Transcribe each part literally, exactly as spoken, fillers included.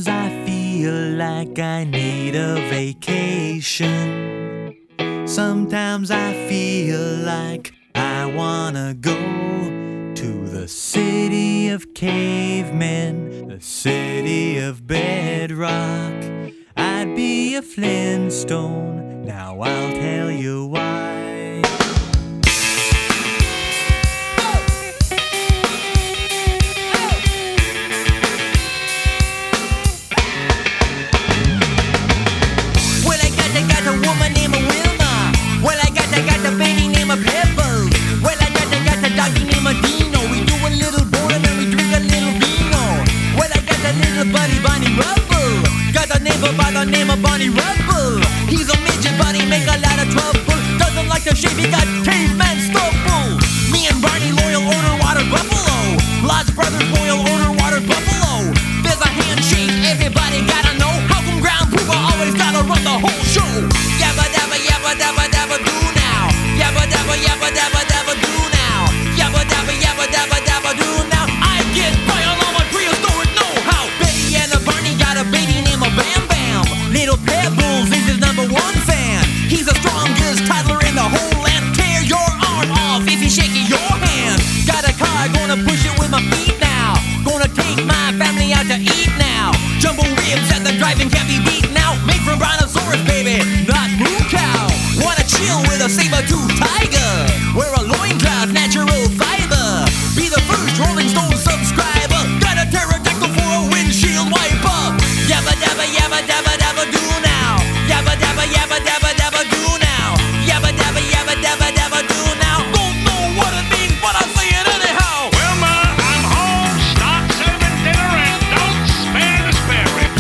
Sometimes I feel like I need a vacation. Sometimes I feel like I wanna go to the city of cavemen, the city of bedrock. I'd be a Flintstone, now I'll tell you why. By the name of Barney Rubble. He's a midget but he make a lot of trouble. Doesn't like to shave, he got caveman stubble. Me and Barney loyal order water buffalo. Lodge brothers loyal order water buffalo. There's a handshake, everybody gotta know. How come ground people always gotta run the whole show? Yabba dabba yabba dabba dabba do now. Yabba dabba yabba dabba dabba do now. Yabba dabba yabba dabba dabba do now. I get by on all my prehistoric know-how. Betty and the Barney got a baby named a Bam. Little Pebbles is his number one fan. He's the strongest toddler in the whole land. Tear your arm off if he's shaking your hand. Got a car, gonna push it with my feet now. Gonna take my family out to eat now. Jumbo ribs at the drive-in can't be beat now. Made from brontosaurus, baby, not moo cow. Wanna chill with a saber-toothed tiger. Wear a loincloth, natural fiber. Be the first Rolling Stone subscriber. Got a pterodactyl for a windshield wiper. Yabba dabba yabba dabba dabba do now. Yabba dabba yabba dabba dabba do now. Yabba dabba yabba dabba dabba do now. Don't know what it means, but I say it anyhow. Well, Ma, I'm home. Stop serving dinner and don't spare the spare ribs.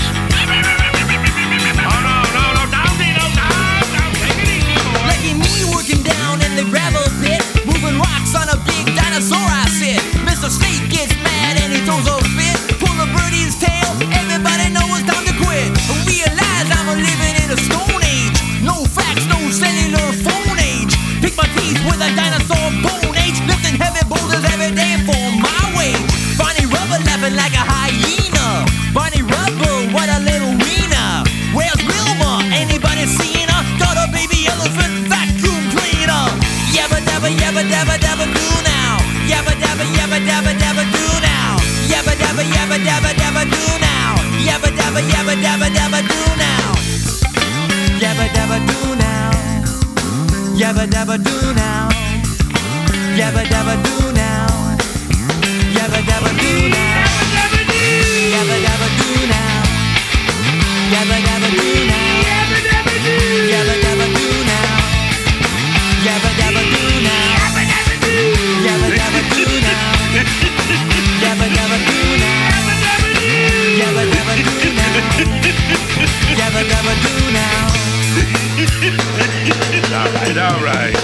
Oh no, no, no, down, Dino, down, down. Take it easy, boy. Lucky me working down in the gravel pit, moving rocks on a big dinosaur I sit. Mister Snake gets mad and he throws a fit. Pull a birdie's tail, everybody knows it's time to quit. Realize I'm living in a stone age. No facts, no cellular phone age. Pick my teeth with a dinosaur bone age. Lifting heavy boulders every day for my wage. Barney Rubble laughing like a hyena. Barney Rubble, what a little wiener. Where's Wilma? Anybody seen her? Got a baby elephant vacuum cleaner. Yabba dabba yabba dabba dabba do now. Yabba dabba yabba dabba dabba do now. Yabba dabba yabba dabba dabba do now. Yabba dabba yabba dabba dabba do now. Yabba dabba do now. Yabba dabba do now. Yabba dabba do now. Yabba dabba do now. Yabba dabba do now. Yabba dabba do now. Yabba dabba do now. Yabba dabba do now. Yabba dabba do now. Yabba dabba do now. Yabba dabba do now. Yabba dabba do now. All right, all right.